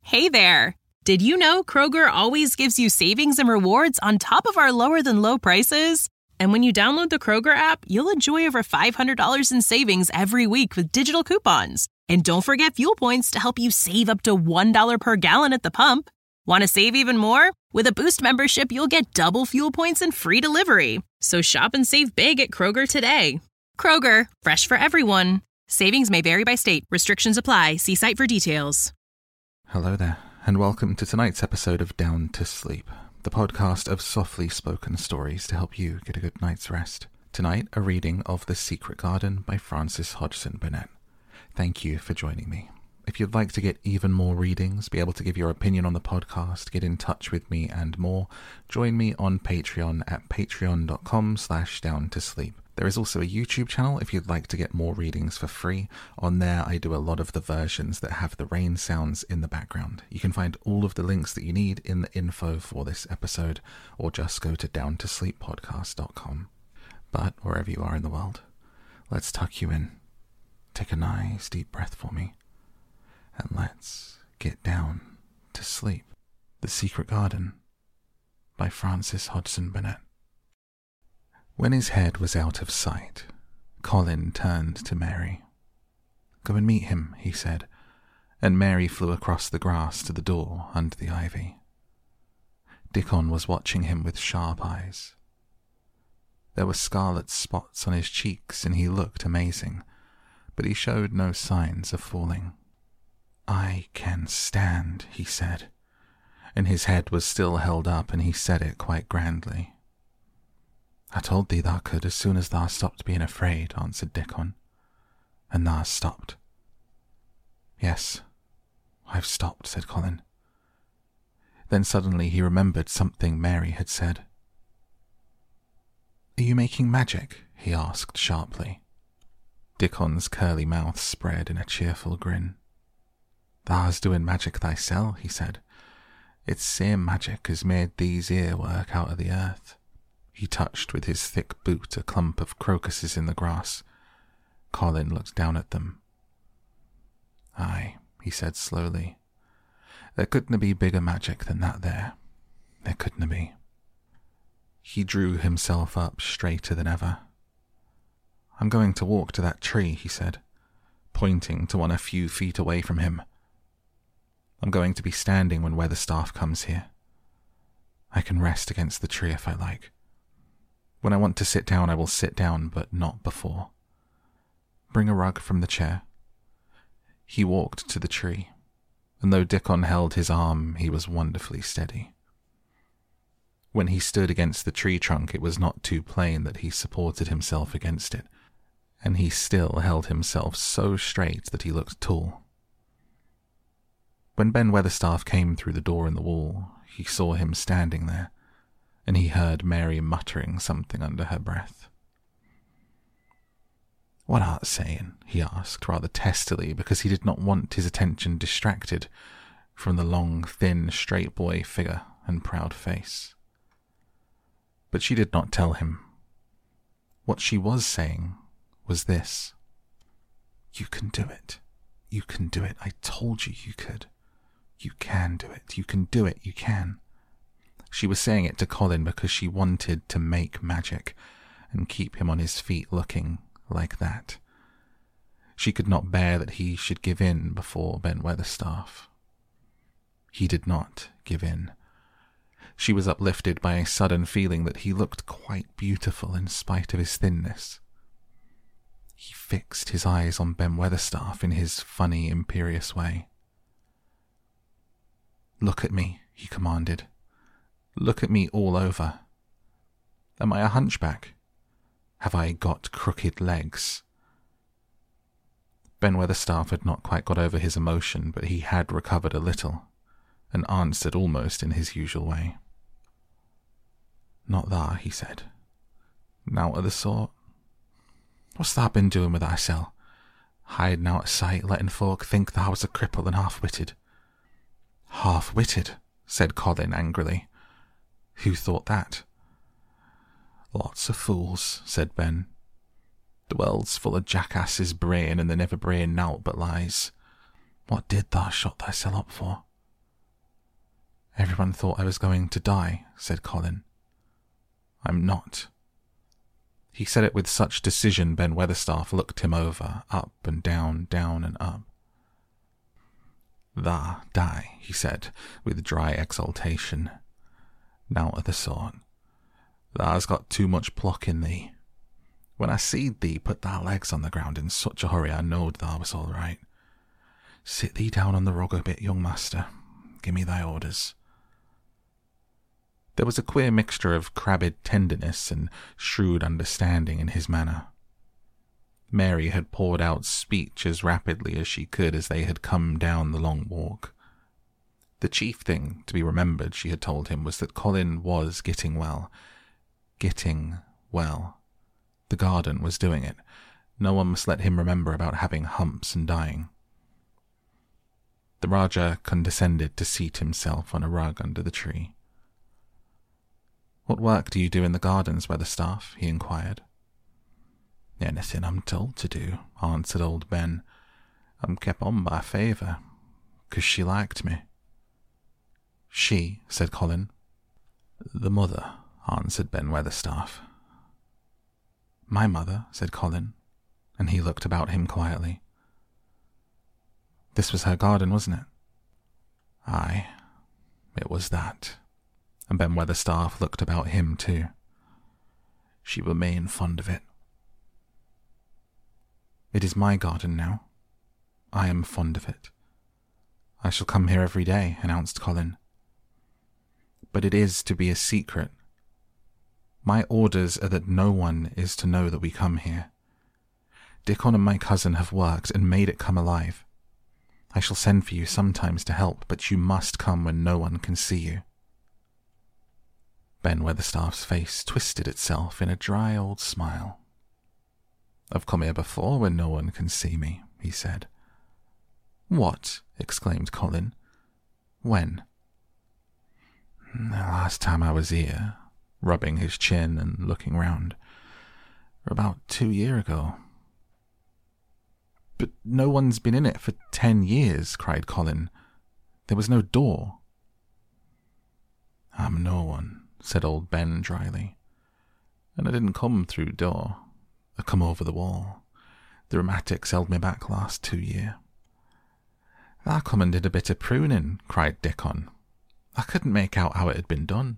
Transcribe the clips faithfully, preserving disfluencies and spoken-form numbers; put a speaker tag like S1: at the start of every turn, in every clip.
S1: Hey there! Did you know Kroger always gives you savings and rewards on top of our lower-than-low prices? And when you download the Kroger app, you'll enjoy over five hundred dollars in savings every week with digital coupons. And don't forget fuel points to help you save up to one dollar per gallon at the pump. Want to save even more? With a Boost membership, you'll get double fuel points and free delivery. So shop and save big at Kroger today. Kroger, fresh for everyone. Savings may vary by state. Restrictions apply. See site for details.
S2: Hello there, and welcome to tonight's episode of Down to Sleep, the podcast of softly spoken stories to help you get a good night's rest. Tonight, a reading of The Secret Garden by Frances Hodgson Burnett. Thank you for joining me. If you'd like to get even more readings, be able to give your opinion on the podcast, get in touch with me and more, join me on Patreon at patreon.com slash down to sleep. There is also a YouTube channel if you'd like to get more readings for free. On there, I do a lot of the versions that have the rain sounds in the background. You can find all of the links that you need in the info for this episode, or just go to down to sleep podcast dot com. But wherever you are in the world, let's tuck you in. Take a nice deep breath for me, and let's get down to sleep. The Secret Garden by Frances Hodgson Burnett. When his head was out of sight, Colin turned to Mary. "Go and meet him," he said, and Mary flew across the grass to the door under the ivy. Dickon was watching him with sharp eyes. There were scarlet spots on his cheeks and he looked amazing, but he showed no signs of falling. "I can stand," he said, and his head was still held up and he said it quite grandly. "I told thee thou could as soon as thou stopped being afraid," answered Dickon. "And thou stopped." "Yes, I've stopped," said Colin. Then suddenly he remembered something Mary had said. "Are you making magic?" he asked sharply. Dickon's curly mouth spread in a cheerful grin. "Thou's doing magic thysel," he said. "It's same magic as made these here work out of the earth." He touched with his thick boot a clump of crocuses in the grass. Colin looked down at them. "Aye," he said slowly. "There couldna be bigger magic than that there. There couldna be." He drew himself up straighter than ever. "I'm going to walk to that tree," he said, pointing to one a few feet away from him. "I'm going to be standing when Weatherstaff comes here. I can rest against the tree if I like. When I want to sit down, I will sit down, but not before. Bring a rug from the chair." He walked to the tree, and though Dickon held his arm, he was wonderfully steady. When he stood against the tree trunk, it was not too plain that he supported himself against it, and he still held himself so straight that he looked tall. When Ben Weatherstaff came through the door in the wall, he saw him standing there, and he heard Mary muttering something under her breath. "What art saying?" he asked, rather testily, because he did not want his attention distracted from the long, thin, straight boy figure and proud face. But she did not tell him. What she was saying was this: "You can do it. You can do it. I told you you could. You can do it. You can do it. You can." She was saying it to Colin because she wanted to make magic and keep him on his feet looking like that. She could not bear that he should give in before Ben Weatherstaff. He did not give in. She was uplifted by a sudden feeling that he looked quite beautiful in spite of his thinness. He fixed his eyes on Ben Weatherstaff in his funny, imperious way. "Look at me," he commanded. "Look at me all over. Am I a hunchback? Have I got crooked legs?" Ben Weatherstaff had not quite got over his emotion, but he had recovered a little, and answered almost in his usual way. "Not thar," he said. "Nowt of the sort. What's thou been doing with thyself? Hiding out of sight, letting folk think thou was a cripple and half-witted." "Half-witted?" said Colin angrily. "Who thought that?" "Lots of fools," said Ben. "The world's full of jackasses brain, and they never brain nowt but lies. What did thou shut thyself up for?" Everyone thought I was going to die, said Colin. I'm not. He said it with such decision Ben Weatherstaff looked him over, up and down, down and up. Tha die, he said, with dry exultation. Now to the sort. Tha's got too much pluck in thee. When I seed thee put thy legs on the ground in such a hurry I knowed tha was all right. Sit thee down on the rug a bit, young master. Give me thy orders. There was a queer mixture of crabbed tenderness and shrewd understanding in his manner. Mary had poured out speech as rapidly as she could as they had come down the long walk. The chief thing to be remembered, she had told him, was that Colin was getting well. Getting well. The garden was doing it. No one must let him remember about having humps and dying. The Rajah condescended to seat himself on a rug under the tree. What work do you do in the gardens, Weatherstaff? He inquired. Anything I'm told to do, answered old Ben. I'm kept on by favour, 'cause she liked me. She, said Colin. The mother, answered Ben Weatherstaff. My mother, said Colin, and he looked about him quietly. This was her garden, wasn't it? Aye, it was that. And Ben Weatherstaff looked about him too. She were main fond of it. It is my garden now. I am fond of it. I shall come here every day, announced Colin. But it is to be a secret. My orders are that no one is to know that we come here. Dickon and my cousin have worked and made it come alive. I shall send for you sometimes to help, but you must come when no one can see you. Ben Weatherstaff's face twisted itself in a dry old smile. I've come here before when no one can see me, he said. What? Exclaimed Colin. When? The last time I was here, rubbing his chin and looking round. About two year ago. But no one's been in it for ten years, cried Colin. There was no door. I'm no one, said old Ben dryly. And I didn't come through door. I come over the wall. The rheumatics held me back last two year. I come and did a bit of pruning, cried Dickon. I couldn't make out how it had been done.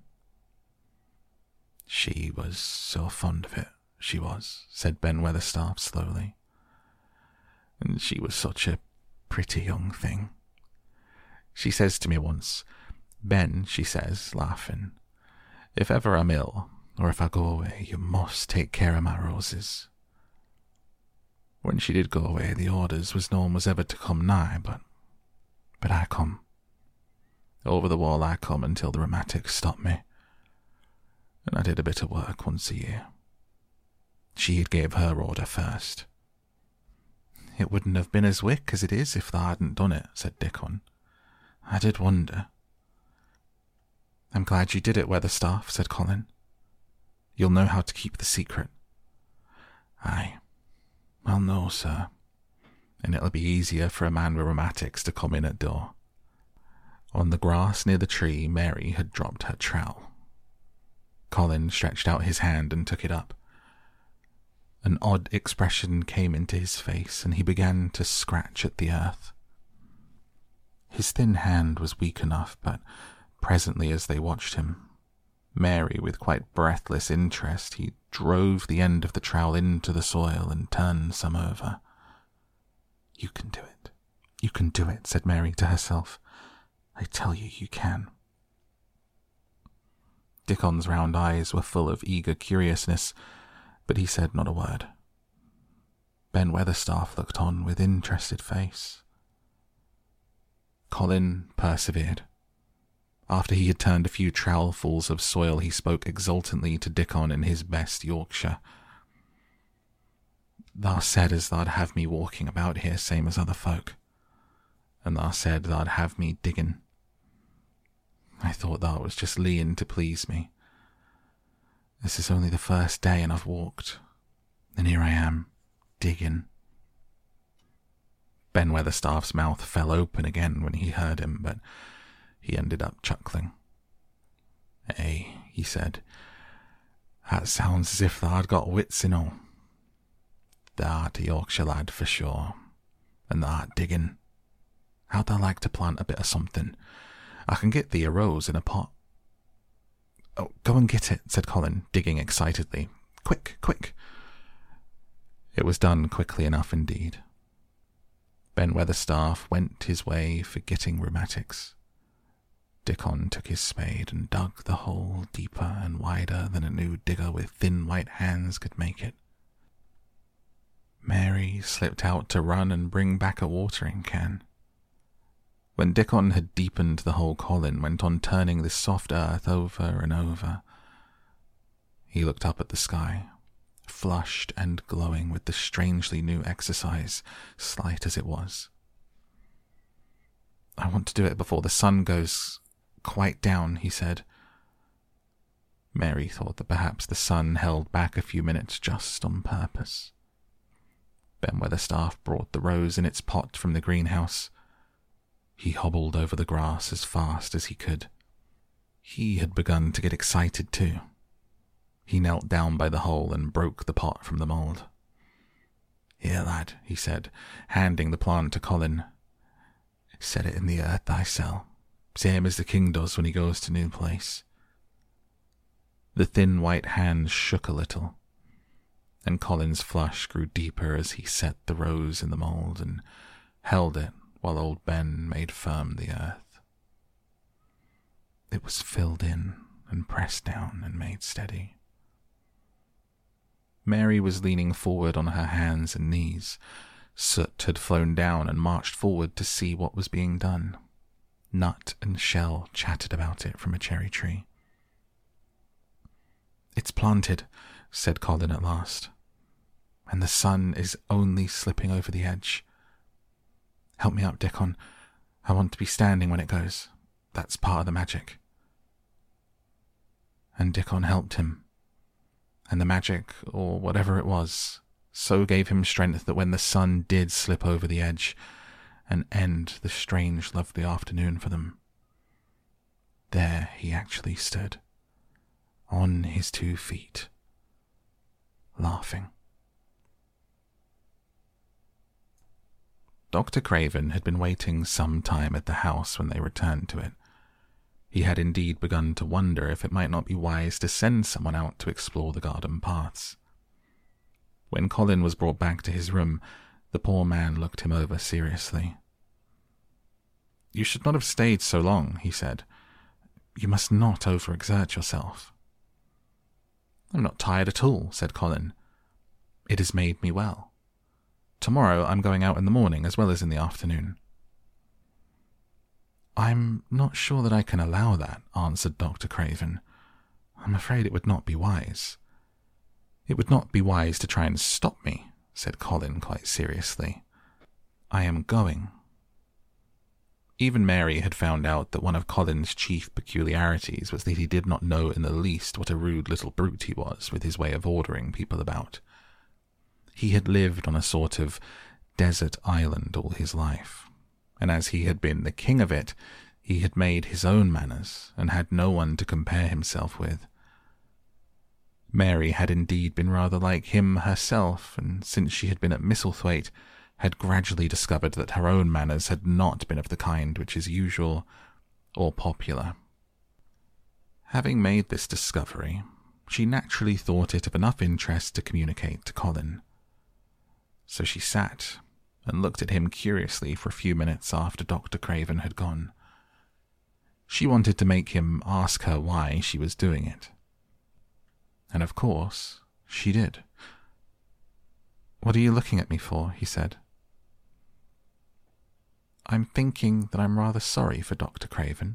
S2: She was so fond of it, she was, said Ben Weatherstaff slowly. And she was such a pretty young thing. She says to me once, Ben, she says, laughing, if ever I'm ill, or if I go away, you must take care of my roses. When she did go away, the orders was no one was ever to come nigh, but but I come. Over the wall I come until the rheumatics stopped me, and I did a bit of work once a year. She had gave her order first. It wouldn't have been as wick as it is if thou hadn't done it, said Dickon. I did wonder. I'm glad you did it, Weatherstaff, said Colin. You'll know how to keep the secret. Aye, I'll know, sir, and it'll be easier for a man with rheumatics to come in at door. On the grass near the tree, Mary had dropped her trowel. Colin stretched out his hand and took it up. An odd expression came into his face, and he began to scratch at the earth. His thin hand was weak enough, but presently as they watched him, Mary, with quite breathless interest, he drove the end of the trowel into the soil and turned some over. You can do it. You can do it, said Mary to herself. I tell you, you can. Dickon's round eyes were full of eager curiousness, but he said not a word. Ben Weatherstaff looked on with interested face. Colin persevered. After he had turned a few trowelfuls of soil, he spoke exultantly to Dickon in his best Yorkshire. Thou said as thou'd have me walking about here same as other folk, and thou said thou'd have me digging. I thought thou was just leeing to please me. This is only the first day and I've walked, and here I am, digging. Ben Weatherstaff's mouth fell open again when he heard him, but he ended up chuckling. "Eh," he said. "That sounds as if tha'd got wits, you know. Tha'rt a Yorkshire lad for sure, and tha'rt digging. How'd thou like to plant a bit of something? I can get thee a rose in a pot." "Oh, go and get it," said Colin, digging excitedly. "Quick, quick." It was done quickly enough indeed. Ben Weatherstaff went his way forgetting rheumatics. Dickon took his spade and dug the hole deeper and wider than a new digger with thin white hands could make it. Mary slipped out to run and bring back a watering can. When Dickon had deepened the hole, Colin went on turning the soft earth over and over. He looked up at the sky, flushed and glowing with the strangely new exercise, slight as it was. "I want to do it before the sun goes quite down," he said. Mary thought that perhaps the sun held back a few minutes just on purpose. Ben Weatherstaff brought the rose in its pot from the greenhouse. He hobbled over the grass as fast as he could. He had begun to get excited too. He knelt down by the hole and broke the pot from the mould. "Here, lad," he said, handing the plant to Colin. "Set it in the earth thyself, same as the king does when he goes to new place." The thin white hand shook a little, and Colin's flush grew deeper as he set the rose in the mould and held it while old Ben made firm the earth. It was filled in and pressed down and made steady. Mary was leaning forward on her hands and knees. Soot had flown down and marched forward to see what was being done. Nut and Shell chattered about it from a cherry tree. "It's planted," said Colin at last, "and the sun is only slipping over the edge. Help me up, Dickon. I want to be standing when it goes. That's part of the magic." And Dickon helped him, and the magic, or whatever it was, so gave him strength that when the sun did slip over the edge and end the strange, lovely afternoon for them, there he actually stood, on his two feet, laughing. Doctor Craven had been waiting some time at the house when they returned to it. He had indeed begun to wonder if it might not be wise to send someone out to explore the garden paths. When Colin was brought back to his room, the poor man looked him over seriously. "You should not have stayed so long," he said. "You must not overexert yourself." "I'm not tired at all," said Colin. "It has made me well. Tomorrow I'm going out in the morning as well as in the afternoon." "I'm not sure that I can allow that," answered Doctor Craven. "I'm afraid it would not be wise." "It would not be wise to try and stop me," said Colin quite seriously. "I am going." Even Mary had found out that one of Colin's chief peculiarities was that he did not know in the least what a rude little brute he was with his way of ordering people about. He had lived on a sort of desert island all his life, and as he had been the king of it, he had made his own manners and had no one to compare himself with. Mary had indeed been rather like him herself, and since she had been at Misselthwaite, had gradually discovered that her own manners had not been of the kind which is usual or popular. Having made this discovery, she naturally thought it of enough interest to communicate to Colin. So she sat and looked at him curiously for a few minutes after Doctor Craven had gone. She wanted to make him ask her why she was doing it. And of course, she did. "What are you looking at me for?" he said. "I'm thinking that I'm rather sorry for Doctor Craven."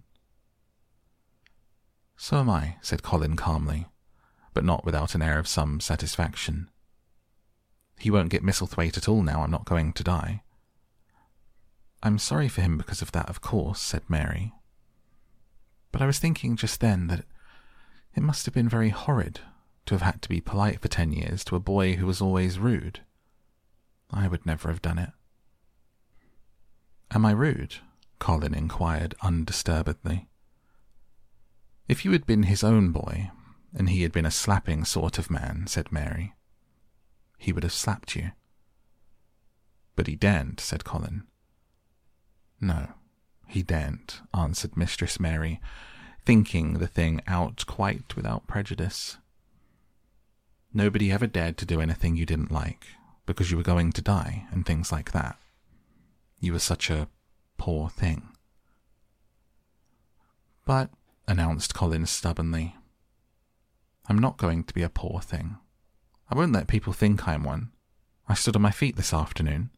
S2: "So am I," said Colin calmly, but not without an air of some satisfaction. "He won't get Misselthwaite at all now I'm not going to die." "I'm sorry for him because of that, of course," said Mary. "But I was thinking just then that it must have been very horrid to have had to be polite for ten years to a boy who was always rude. I would never have done it." "Am I rude?" Colin inquired undisturbedly. "If you had been his own boy, and he had been a slapping sort of man," said Mary, "he would have slapped you." "But he daren't," said Colin. "No, he daren't," answered Mistress Mary, thinking the thing out quite without prejudice. "Nobody ever dared to do anything you didn't like, because you were going to die and things like that. You were such a poor thing." "But," announced Colin stubbornly, "I'm not going to be a poor thing. I won't let people think I'm one. I stood on my feet this afternoon."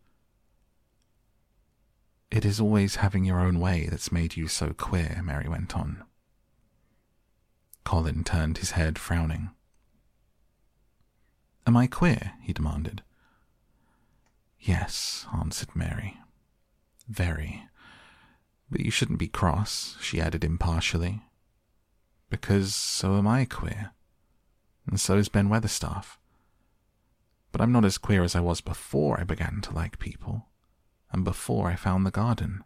S2: "It is always having your own way that's made you so queer," Mary went on. Colin turned his head, frowning. "Am I queer?" he demanded. "Yes," answered Mary. "Very. But you shouldn't be cross," she added impartially, "because so am I queer, and so is Ben Weatherstaff. But I'm not as queer as I was before I began to like people, and before I found the garden."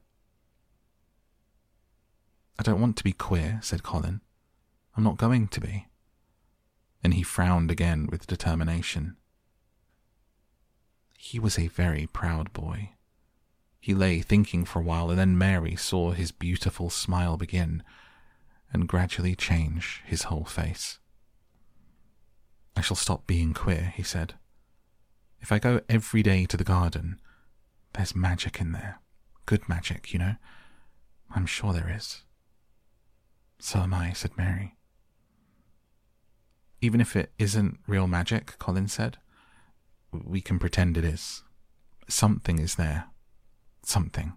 S2: "I don't want to be queer," said Colin. "I'm not going to be." And he frowned again with determination. He was a very proud boy. He lay thinking for a while, and then Mary saw his beautiful smile begin, and gradually change his whole face. "I shall stop being queer," he said. "If I go every day to the garden, there's magic in there. Good magic, you know. I'm sure there is." "So am I," said Mary. "Even if it isn't real magic," Colin said, "we can pretend it is. Something is there. Something."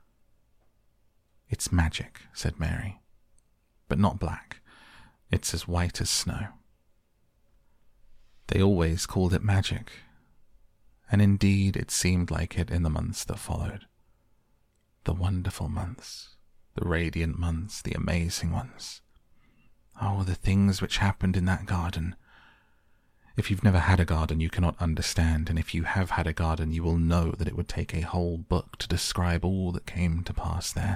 S2: "It's magic," said Mary. "But not black. It's as white as snow." They always called it magic, and indeed it seemed like it in the months that followed. The wonderful months, the radiant months, the amazing ones. Oh, the things which happened in that garden. If you've never had a garden, you cannot understand, and if you have had a garden, you will know that it would take a whole book to describe all that came to pass there.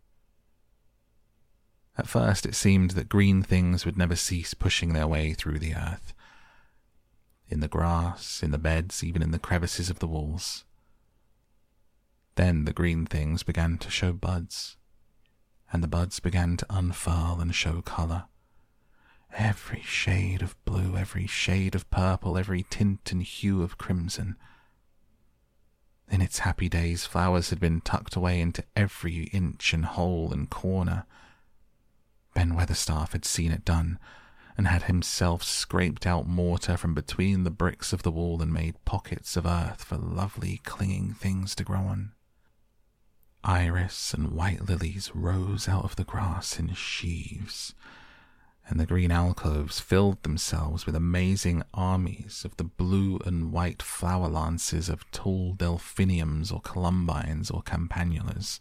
S2: At first it seemed that green things would never cease pushing their way through the earth. In the grass, in the beds, even in the crevices of the walls. Then the green things began to show buds, and the buds began to unfurl and show colour. Every shade of blue, every shade of purple, every tint and hue of crimson. In its happy days, flowers had been tucked away into every inch and hole and corner. Ben Weatherstaff had seen it done, and had himself scraped out mortar from between the bricks of the wall and made pockets of earth for lovely clinging things to grow on. Iris and white lilies rose out of the grass in sheaves, and the green alcoves filled themselves with amazing armies of the blue and white flower lances of tall delphiniums or columbines or campanulas.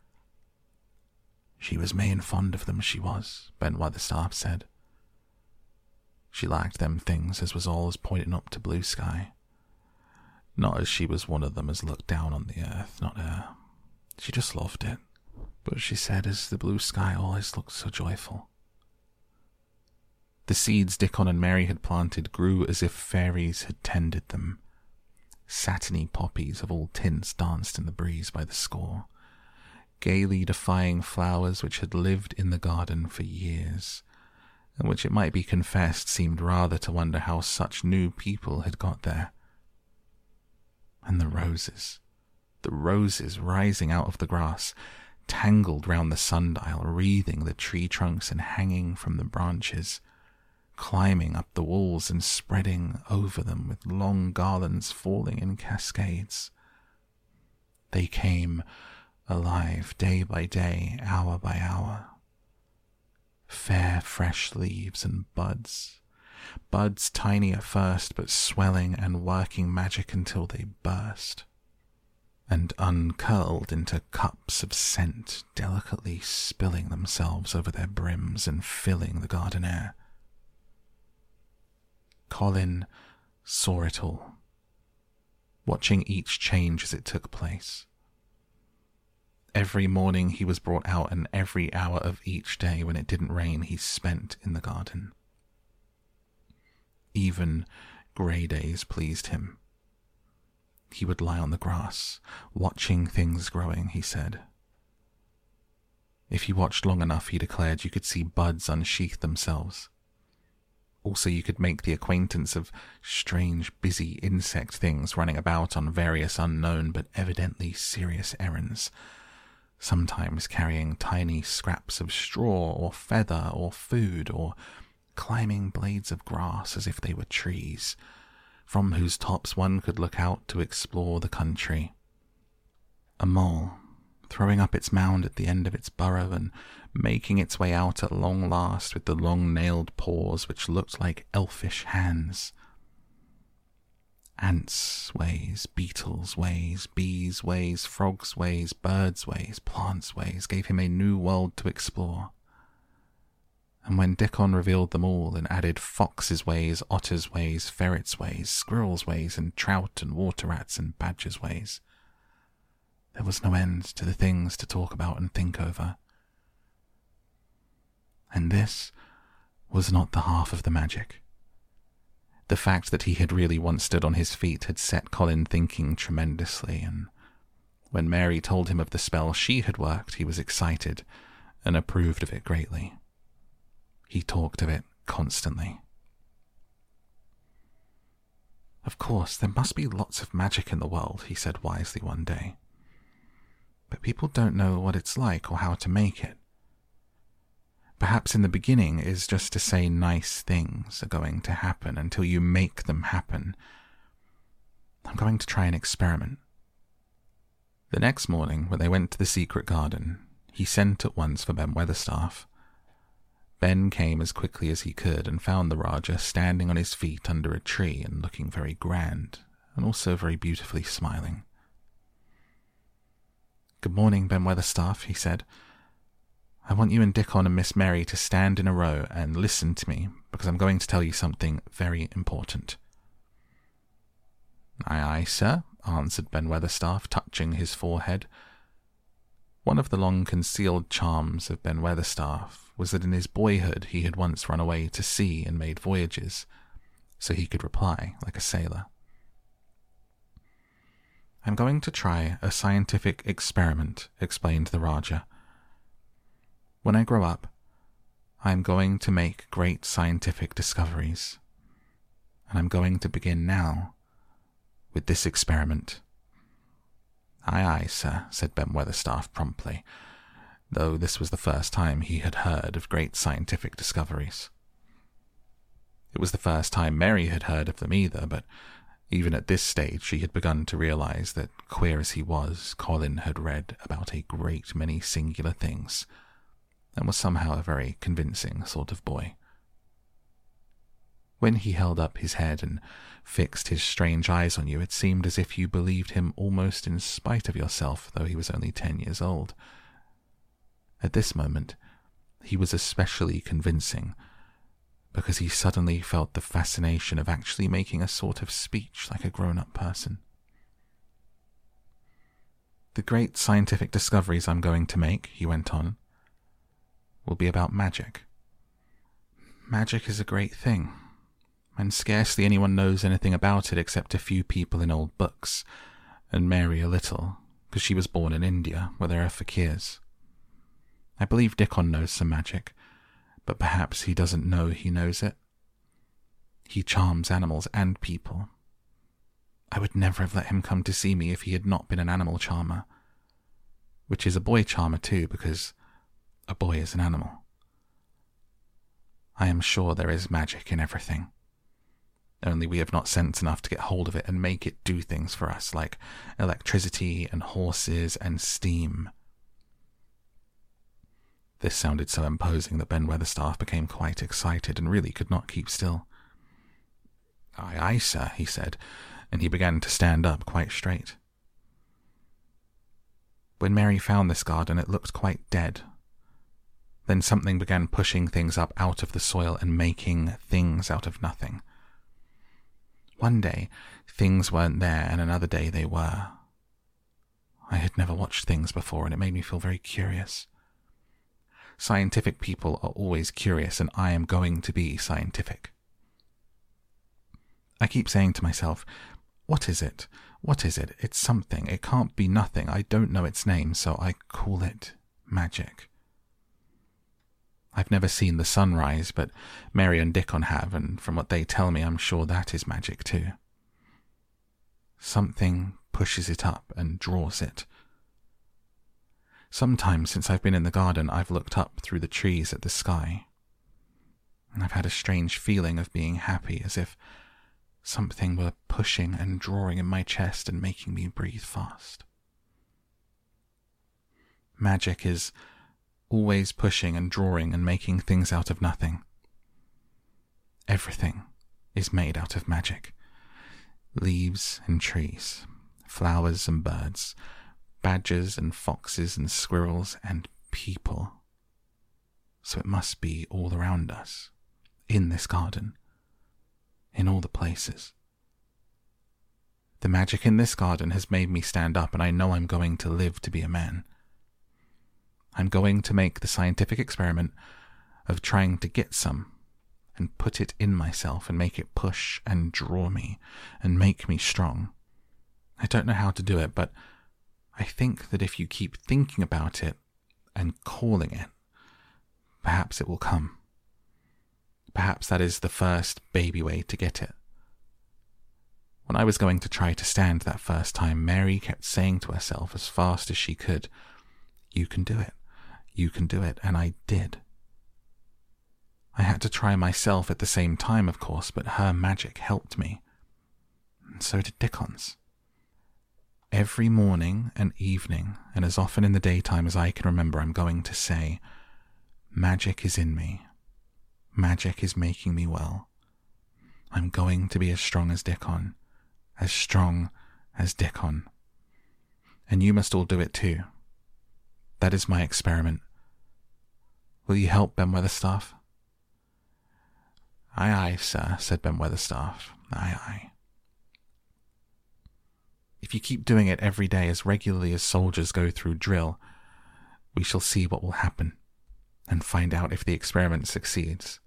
S2: She was main fond of them, she was, Ben Weatherstaff said. She liked them things as was always pointing up to blue sky. Not as she was one of them as looked down on the earth, not her. She just loved it, but she said as the blue sky always looked so joyful. The seeds Dickon and Mary had planted grew as if fairies had tended them. Satiny poppies of all tints danced in the breeze by the score, gaily defying flowers which had lived in the garden for years, and which it might be confessed seemed rather to wonder how such new people had got there. And the roses, the roses rising out of the grass, tangled round the sundial, wreathing the tree trunks and hanging from the branches, climbing up the walls and spreading over them with long garlands falling in cascades. They came alive day by day, hour by hour. Fair fresh leaves and buds, buds tiny at first but swelling and working magic until they burst, and uncurled into cups of scent, delicately spilling themselves over their brims and filling the garden air. Colin saw it all, watching each change as it took place. Every morning he was brought out, and every hour of each day when it didn't rain he spent in the garden. Even grey days pleased him. He would lie on the grass, watching things growing, he said. If you watched long enough, he declared, you could see buds unsheath themselves. Also, you could make the acquaintance of strange, busy insect things running about on various unknown but evidently serious errands, sometimes carrying tiny scraps of straw or feather or food, or climbing blades of grass as if they were trees, from whose tops one could look out to explore the country. A mole, throwing up its mound at the end of its burrow and making its way out at long last with the long-nailed paws which looked like elfish hands. Ants' ways, beetles' ways, bees' ways, frogs' ways, birds' ways, plants' ways gave him a new world to explore. And when Dickon revealed them all and added foxes' ways, otters' ways, ferrets' ways, squirrels' ways, and trout and water rats and badgers' ways, there was no end to the things to talk about and think over. And this was not the half of the magic. The fact that he had really once stood on his feet had set Colin thinking tremendously, and when Mary told him of the spell she had worked, he was excited and approved of it greatly. He talked of it constantly. Of course, there must be lots of magic in the world, he said wisely one day. But people don't know what it's like or how to make it. Perhaps in the beginning is just to say nice things are going to happen until you make them happen. I'm going to try an experiment. The next morning, when they went to the secret garden, he sent at once for Ben Weatherstaff. Ben came as quickly as he could and found the Rajah standing on his feet under a tree and looking very grand, and also very beautifully smiling. "Good morning, Ben Weatherstaff," he said. "I want you and Dickon and Miss Mary to stand in a row and listen to me, because I'm going to tell you something very important." "Aye, aye, sir," answered Ben Weatherstaff, touching his forehead. One of the long-concealed charms of Ben Weatherstaff was that in his boyhood he had once run away to sea and made voyages, so he could reply like a sailor. "I'm going to try a scientific experiment," explained the Rajah. "When I grow up, I'm going to make great scientific discoveries, and I'm going to begin now with this experiment." "Aye, aye, sir," said Ben Weatherstaff promptly, though this was the first time he had heard of great scientific discoveries. It was the first time Mary had heard of them either, but even at this stage she had begun to realize that, queer as he was, Colin had read about a great many singular things, and was somehow a very convincing sort of boy. When he held up his head and fixed his strange eyes on you, it seemed as if you believed him almost in spite of yourself, though he was only ten years old. At this moment, he was especially convincing, because he suddenly felt the fascination of actually making a sort of speech like a grown-up person. "The great scientific discoveries I'm going to make," he went on, "will be about magic. Magic is a great thing, and scarcely anyone knows anything about it except a few people in old books, and Mary a little, because she was born in India, where there are fakirs. I believe Dickon knows some magic, but perhaps he doesn't know he knows it. He charms animals and people. I would never have let him come to see me if he had not been an animal charmer, which is a boy charmer too, because a boy is an animal. I am sure there is magic in everything, only we have not sense enough to get hold of it and make it do things for us, like electricity and horses and steam." This sounded so imposing that Ben Weatherstaff became quite excited and really could not keep still. "Aye, aye, sir," he said, and he began to stand up quite straight. "When Mary found this garden, it looked quite dead. Then something began pushing things up out of the soil and making things out of nothing. One day, things weren't there, and another day they were. I had never watched things before, and it made me feel very curious. Scientific people are always curious, and I am going to be scientific. I keep saying to myself, what is it? What is it? It's something. It can't be nothing. I don't know its name, so I call it magic. I've never seen the sun rise, but Mary and Dickon have, and from what they tell me, I'm sure that is magic too. Something pushes it up and draws it. Sometimes since I've been in the garden, I've looked up through the trees at the sky, and I've had a strange feeling of being happy, as if something were pushing and drawing in my chest and making me breathe fast. Magic is always pushing and drawing and making things out of nothing. Everything is made out of magic. Leaves and trees, flowers and birds, badgers and foxes and squirrels and people. So it must be all around us, in this garden, in all the places. The magic in this garden has made me stand up, and I know I'm going to live to be a man. I'm going to make the scientific experiment of trying to get some and put it in myself and make it push and draw me and make me strong. I don't know how to do it, but I think that if you keep thinking about it and calling it, perhaps it will come. Perhaps that is the first baby way to get it. When I was going to try to stand that first time, Mary kept saying to herself as fast as she could, "You can do it. You can do it," and I did. I had to try myself at the same time, of course, but her magic helped me. And so did Dickon's. Every morning and evening, and as often in the daytime as I can remember, I'm going to say, magic is in me. Magic is making me well. I'm going to be as strong as Dickon, as strong as Dickon. And you must all do it too. That is my experiment. Will you help, Ben Weatherstaff? Aye, aye, sir, said Ben Weatherstaff. Aye, aye. If you keep doing it every day as regularly as soldiers go through drill, we shall see what will happen and find out if the experiment succeeds.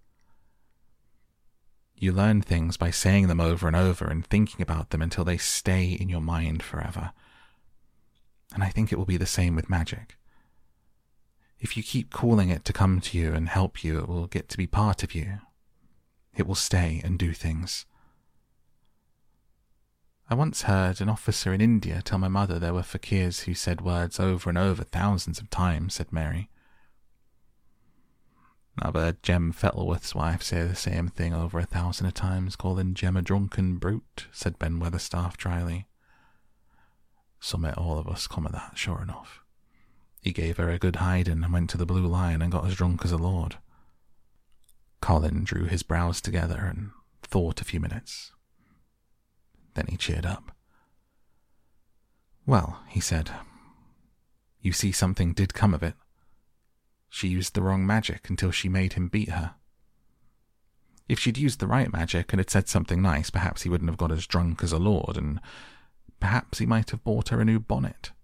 S2: You learn things by saying them over and over and thinking about them until they stay in your mind forever. And I think it will be the same with magic. If you keep calling it to come to you and help you, it will get to be part of you. It will stay and do things. I once heard an officer in India tell my mother there were fakirs who said words over and over thousands of times, said Mary. I've heard Jem Fettleworth's wife say the same thing over a thousand of times, calling Jem a drunken brute, said Ben Weatherstaff dryly. Summit all of us come of that, sure enough. He gave her a good hiding and went to the Blue Lion and got as drunk as a lord. Colin drew his brows together and thought a few minutes. Then he cheered up. Well, he said, you see, something did come of it. She used the wrong magic until she made him beat her. If she'd used the right magic and had said something nice, perhaps he wouldn't have got as drunk as a lord, and perhaps he might have bought her a new bonnet.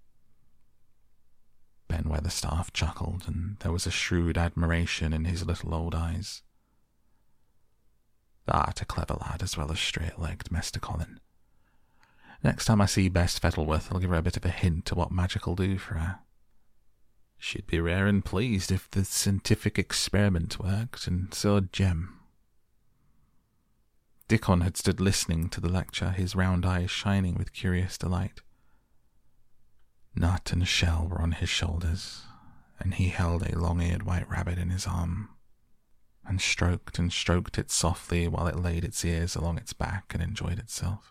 S2: Ben Weatherstaff chuckled, and there was a shrewd admiration in his little old eyes. Thou'rt a clever lad as well as straight-legged, Mister Colin. Next time I see Bess Fettleworth, I'll give her a bit of a hint of what magic'll do for her. She'd be rare and pleased if the scientific experiment worked, and so'd Jem. Dickon had stood listening to the lecture, his round eyes shining with curious delight. Nut and Shell were on his shoulders, and he held a long-eared white rabbit in his arm, and stroked and stroked it softly while it laid its ears along its back and enjoyed itself.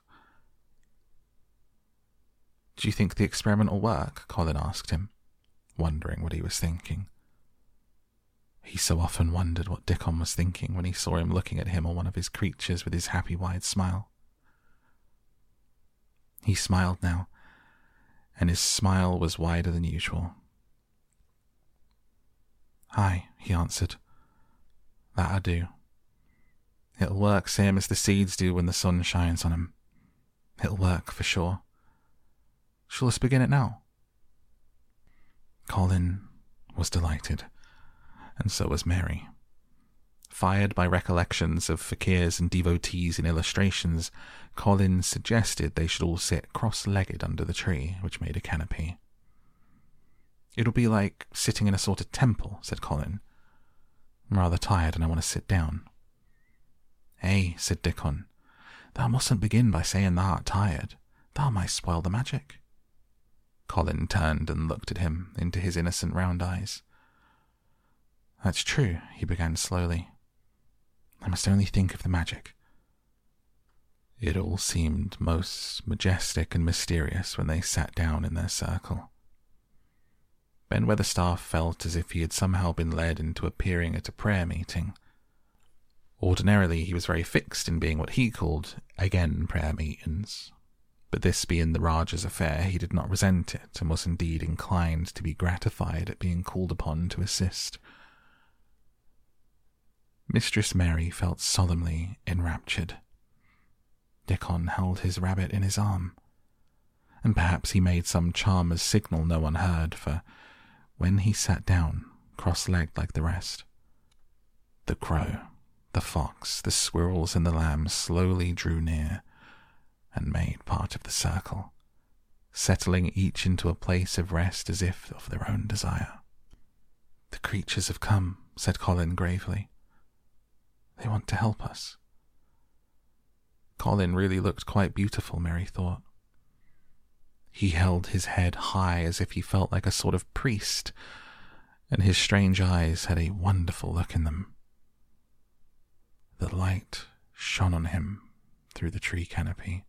S2: Do you think the experiment will work? Colin asked him, wondering what he was thinking. He so often wondered what Dickon was thinking when he saw him looking at him or one of his creatures with his happy wide smile. He smiled now, and his smile was wider than usual. Aye, he answered. That I do. It'll work same as the seeds do when the sun shines on 'em. It'll work for sure. Shall us begin it now? Colin was delighted, and so was Mary. Fired by recollections of fakirs and devotees in illustrations, Colin suggested they should all sit cross-legged under the tree, which made a canopy. "It'll be like sitting in a sort of temple," said Colin. "I'm rather tired and I want to sit down." "Hey," said Dickon, "thou mustn't begin by saying thou art tired. Thou might spoil the magic." Colin turned and looked at him into his innocent round eyes. "That's true," he began slowly. "I must only think of the magic." It all seemed most majestic and mysterious when they sat down in their circle. Ben Weatherstaff felt as if he had somehow been led into appearing at a prayer meeting. Ordinarily he was very fixed in being what he called, again, prayer meetings. But this being the Rajah's affair, he did not resent it, and was indeed inclined to be gratified at being called upon to assist. Mistress Mary felt solemnly enraptured. Dickon held his rabbit in his arm, and perhaps he made some charmer's signal no one heard, for when he sat down, cross-legged like the rest, the crow, the fox, the squirrels, and the lamb slowly drew near and made part of the circle, settling each into a place of rest as if of their own desire. "The creatures have come," said Colin gravely. "They want to help us." Colin really looked quite beautiful, Mary thought. He held his head high as if he felt like a sort of priest, and his strange eyes had a wonderful look in them. The light shone on him through the tree canopy.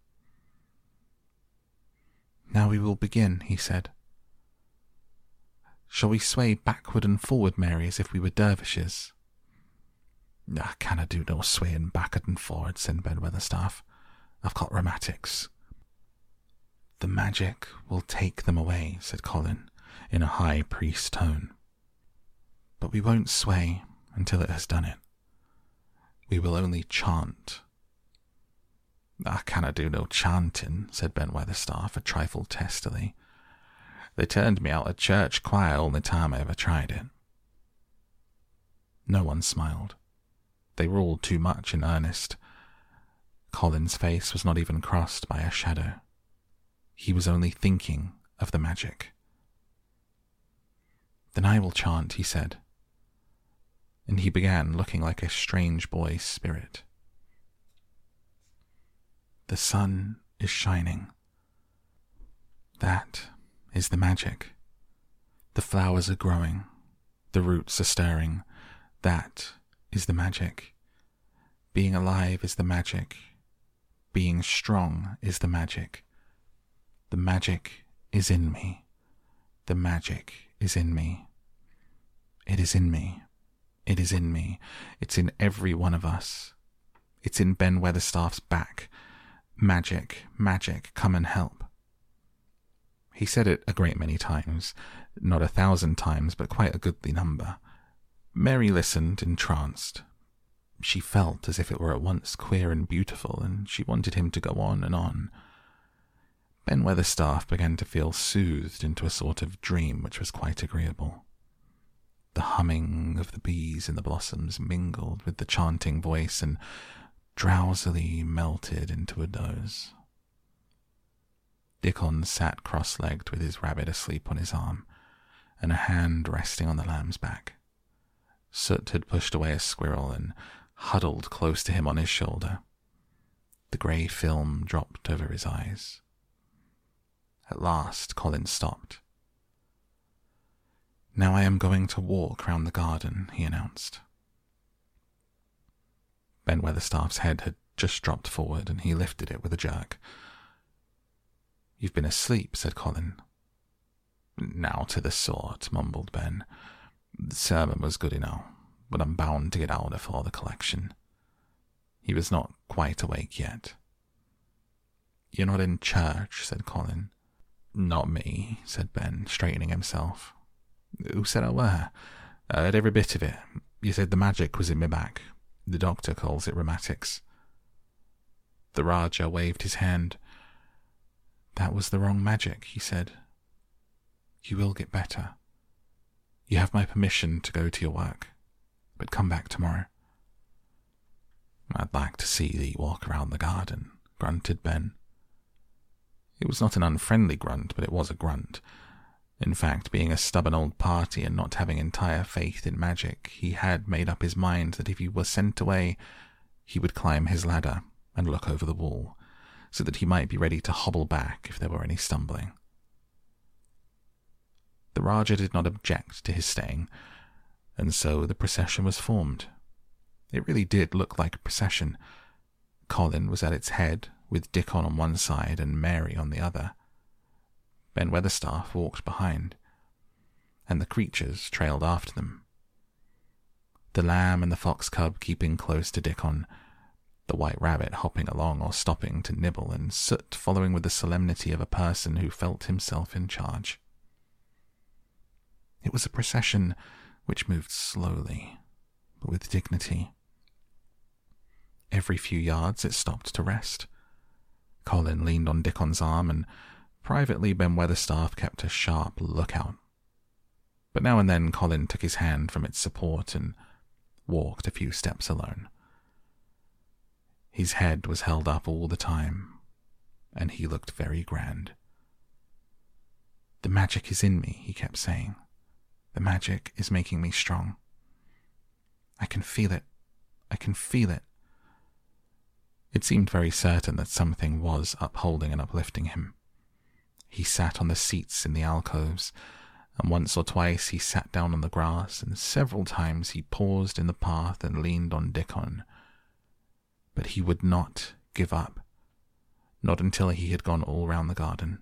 S2: "Now we will begin," he said. "Shall we sway backward and forward, Mary, as if we were dervishes?" "I canna do no swaying backward and forward," said Ben Weatherstaff. "I've got rheumatics." "The magic will take them away," said Colin, in a high priest tone. "But we won't sway until it has done it. We will only chant." "I canna do no chanting," said Ben Weatherstaff, a trifle testily. "They turned me out of church choir only time I ever tried it." No one smiled. They were all too much in earnest. Colin's face was not even crossed by a shadow. He was only thinking of the magic. "Then I will chant," he said. And he began looking like a strange boy spirit. "The sun is shining. That is the magic. The flowers are growing. The roots are stirring. That is the magic. Being alive is the magic. Being strong is the magic. The magic is in me. The magic is in me. It is in me. It is in me. It's in every one of us. It's in Ben Weatherstaff's back. Magic, magic, come and help." He said it a great many times, not a thousand times, but quite a goodly number. Mary listened, entranced. She felt as if it were at once queer and beautiful, and she wanted him to go on and on. Ben Weatherstaff began to feel soothed into a sort of dream which was quite agreeable. The humming of the bees in the blossoms mingled with the chanting voice and drowsily melted into a doze. Dickon sat cross-legged with his rabbit asleep on his arm, and a hand resting on the lamb's back. Soot had pushed away a squirrel and huddled close to him on his shoulder. The grey film dropped over his eyes. At last Colin stopped. "Now I am going to walk round the garden," he announced. Ben Weatherstaff's head had just dropped forward, and he lifted it with a jerk. "You've been asleep," said Colin. "Now to the sort," mumbled Ben. "The sermon was good enough, but I'm bound to get out afore the collection." He was not quite awake yet. "You're not in church," said Colin. "Not me," said Ben, straightening himself. "Who said I were? I heard every bit of it. You said the magic was in my back. The doctor calls it rheumatics." The Rajah waved his hand. "That was the wrong magic," he said. "You will get better. You have my permission to go to your work, but come back tomorrow." "I'd like to see thee walk around the garden," grunted Ben. It was not an unfriendly grunt, but it was a grunt. In fact, being a stubborn old party and not having entire faith in magic, he had made up his mind that if he were sent away, he would climb his ladder and look over the wall, so that he might be ready to hobble back if there were any stumbling. The Raja did not object to his staying, and so the procession was formed. It really did look like a procession. Colin was at its head, with Dickon on one side and Mary on the other. Ben Weatherstaff walked behind, and the creatures trailed after them. The lamb and the fox cub keeping close to Dickon, the white rabbit hopping along or stopping to nibble, and Soot following with the solemnity of a person who felt himself in charge. It was a procession which moved slowly, but with dignity. Every few yards it stopped to rest. Colin leaned on Dickon's arm, and privately Ben Weatherstaff kept a sharp lookout. But now and then Colin took his hand from its support and walked a few steps alone. His head was held up all the time, and he looked very grand. "The magic is in me," he kept saying. "The magic is making me strong. I can feel it. I can feel it." It seemed very certain that something was upholding and uplifting him. He sat on the seats in the alcoves, and once or twice he sat down on the grass, and several times he paused in the path and leaned on Dickon. But he would not give up, not until he had gone all round the garden.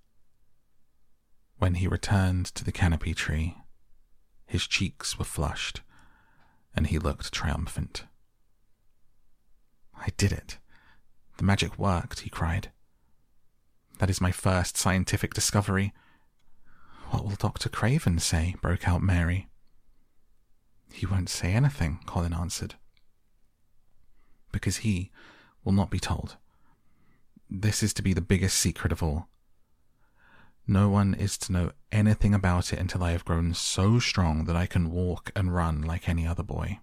S2: When he returned to the canopy tree, his cheeks were flushed, and he looked triumphant. "I did it. The magic worked," he cried. "That is my first scientific discovery." "What will Doctor Craven say?" broke out Mary. "He won't say anything," Colin answered. "Because he will not be told. This is to be the biggest secret of all. No one is to know anything about it until I have grown so strong that I can walk and run like any other boy.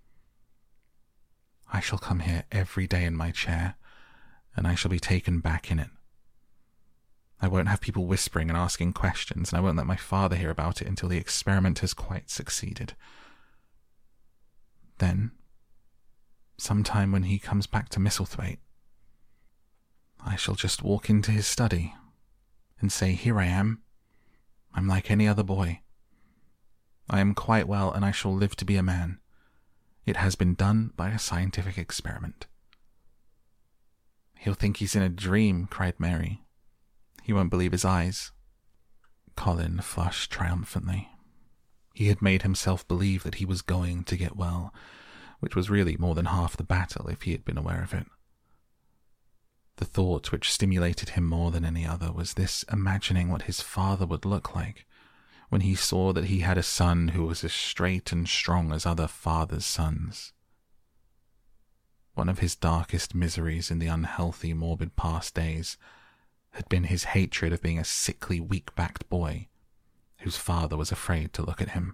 S2: I shall come here every day in my chair, and I shall be taken back in it. I won't have people whispering and asking questions, and I won't let my father hear about it until the experiment has quite succeeded. Then, sometime when he comes back to Misselthwaite, I shall just walk into his study and say, 'Here I am. I'm like any other boy. I am quite well, and I shall live to be a man. It has been done by a scientific experiment.'" "He'll think he's in a dream," cried Mary. "He won't believe his eyes." Colin flushed triumphantly. He had made himself believe that he was going to get well, which was really more than half the battle if he had been aware of it. The thought which stimulated him more than any other was this imagining what his father would look like when he saw that he had a son who was as straight and strong as other fathers' sons. One of his darkest miseries in the unhealthy, morbid past days had been his hatred of being a sickly, weak-backed boy whose father was afraid to look at him.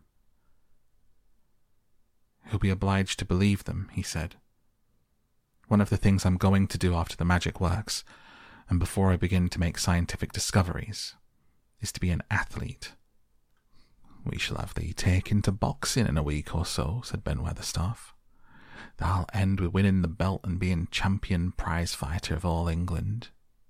S2: "He'll be obliged to believe them," he said. "One of the things I'm going to do after the magic works, and before I begin to make scientific discoveries, is to be an athlete." "We shall have thee taken to boxing in a week or so," said Ben Weatherstaff. "That'll end with winning the belt and being champion prize fighter of all England."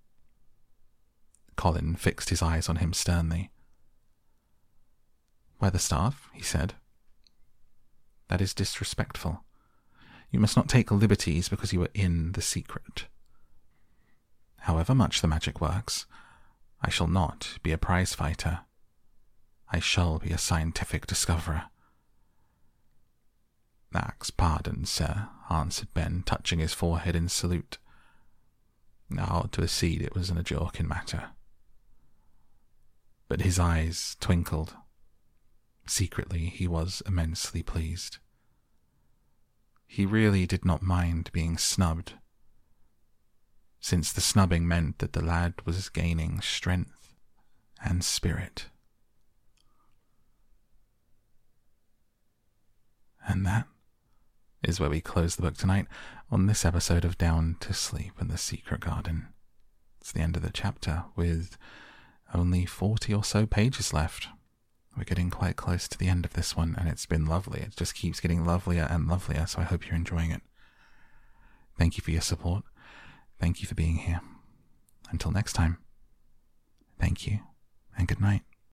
S2: Colin fixed his eyes on him sternly. "Weatherstaff," he said, "that is disrespectful. You must not take liberties because you are in the secret. However much the magic works, I shall not be a prize fighter. I shall be a scientific discoverer." "Ax pardon, sir," answered Ben, touching his forehead in salute. "I ought to have seed it was in a joking matter." But his eyes twinkled. Secretly, he was immensely pleased. He really did not mind being snubbed, since the snubbing meant that the lad was gaining strength and spirit. And that is where we close the book tonight on this episode of Down to Sleep in the Secret Garden. It's the end of the chapter with only forty or so pages left. We're getting quite close to the end of this one, and it's been lovely. It just keeps getting lovelier and lovelier, so I hope you're enjoying it. Thank you for your support. Thank you for being here. Until next time, thank you and good night.